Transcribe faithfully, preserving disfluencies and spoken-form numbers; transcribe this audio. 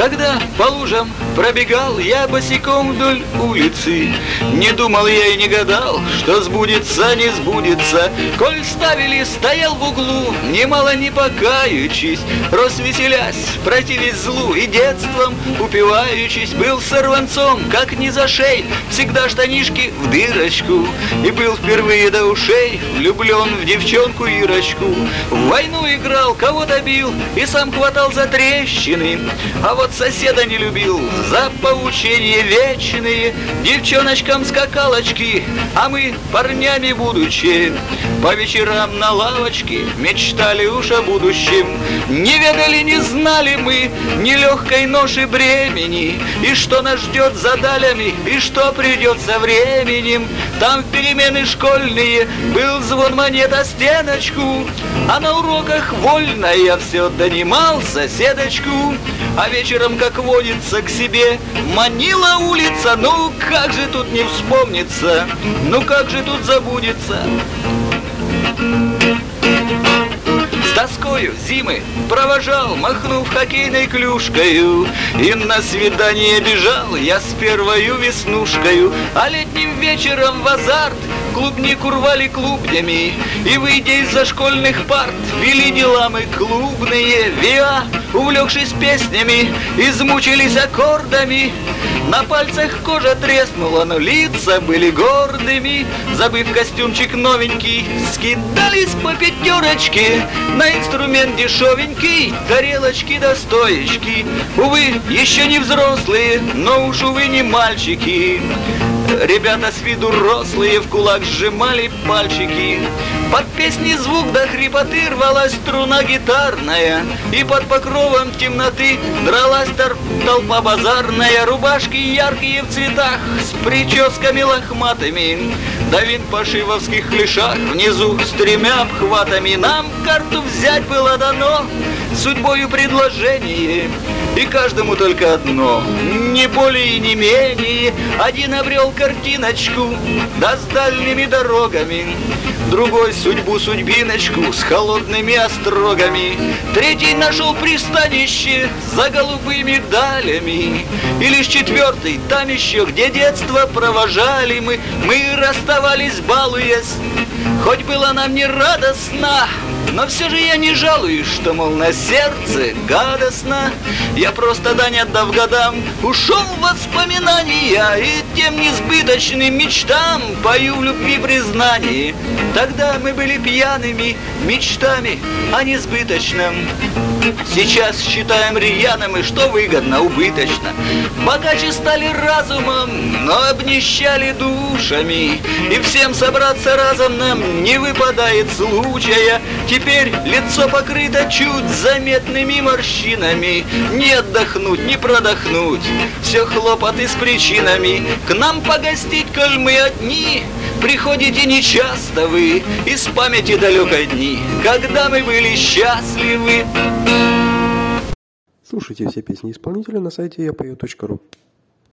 Когда по лужам пробегал я босиком вдоль улицы, не думал я и не гадал, что сбудется, не сбудется. Коль ставили, стоял в углу, немало не покаючись, рос веселясь, противясь злу, и детством упиваючись, был сорванцом, как ни за шей, всегда штанишки в дырочку, и был впервые до ушей влюблен в девчонку Ирочку. В войну играл, кого-то бил и сам хватал за трещины, а вот соседа не любил за поучения вечные. Девчоночкам скакалочки, а мы, парнями будучи, по вечерам на лавочке мечтали уж о будущем. Не ведали, не знали мы нелегкой ноши бремени, и что нас ждет за далями, и что придет со временем. Там в перемены школьные был звон монет о стеночку, а на уроках вольно я все донимал соседочку. А вечером, как водится, к себе манила улица. Ну как же тут не вспомнится, ну как же тут забудется. С тоскою зимы провожал, махнув хоккейной клюшкою, и на свидание бежал я с первою веснушкою. А летним вечером в азарт клубнику рвали клубнями, и, выйдя из-за школьных парт, вели дела мы клубные. Виа, увлекшись песнями, измучились аккордами. На пальцах кожа треснула, но лица были гордыми. Забыв костюмчик новенький, скидались по пятерочке на инструмент дешевенький, тарелочки до стоечки. Увы, еще не взрослые, но уж, увы, не мальчики. Ребята с виду рослые в кулак сжимали пальчики. Под песни звук до хрипоты рвалась струна гитарная, и под покровом темноты дралась толпа базарная. Рубашки яркие в цветах с прическами лохматыми, да винт по шивовских клешах внизу с тремя обхватами. Нам карту взять было дано судьбою предложение, и каждому только одно, не более и не менее. Один обрел картиночку, да с дальними дорогами, другой судьбу судьбиночку с холодными острогами, третий нашел пристанище за голубыми далями, и лишь четвертый там еще, где детство провожали мы. Мы расставались, балуясь, хоть было нам не радостно, но все же я не жалуюсь, что, мол, на сердце гадостно. Я просто, дань отдав годам, ушел в воспоминания, и тем несбыточным мечтам пою в любви признание. Тогда мы были пьяными мечтами о несбыточном. Сейчас считаем рьяным, и что выгодно, убыточно. Богаче стали разумом, но обнищали душами, и всем собраться разом нам не выпадает случая. Теперь лицо покрыто чуть заметными морщинами, не отдохнуть, не продохнуть, все хлопоты с причинами. К нам погостить, коль мы одни, приходите нечасто вы, из памяти далекой дни, когда мы были счастливы. Слушайте все песни исполнителя на сайте я пою точка ру.